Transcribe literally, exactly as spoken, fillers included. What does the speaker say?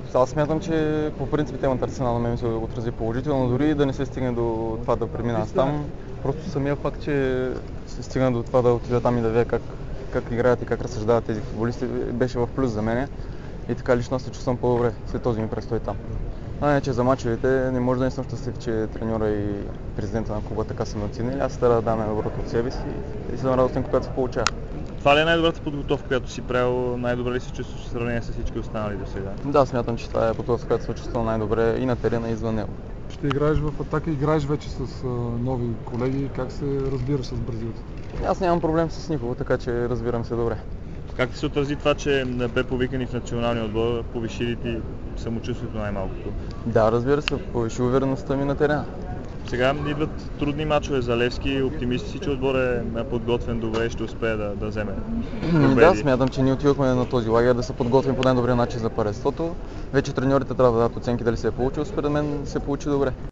Аз смятам, че по принцип темата Арсенал на мен ми се отрази положително, дори да не се стигне до това да премина аз там. Просто самия факт, че се стигна до това да отида там и да видя как, как играят и как разсъждават тези футболисти, беше в плюс за мен. И така лично се чувствам по-добре след този ми престой там. А не, че за мачовете не може да не съм щастлив, че треньора и президента на клуба така са ме оценили. Аз стара да дам най-доброто от себе си и съм радостен, когато се получава. Това ли е най-добрата подготовка, която си правил? Най-добре ли се чувстваш в сравнение с всички останали до сега? Да, смятам, че това е подготовка, която се чувствам най-добре и на терена, и извън него. Ще играеш в атака, играеш вече с а, нови колеги. Как се разбираш с бразилците? Аз нямам проблем с никого, така че разбирам се добре. Как ти се отрази това, че бе повикани в националния отбор, повишили ти самочувствието най-малкото? Да, разбира се, повиши увереността ми на терена. Сега идват трудни мачове за Левски, оптимисти си, че отбор е подготвен добре и ще успее да, да вземе победи. Да, смятам, че ние отидохме на този лагер да се подготвим по най-добрия начин за първенството. Вече треньорите трябва да дадат оценки дали се е получил, според мен се получи добре.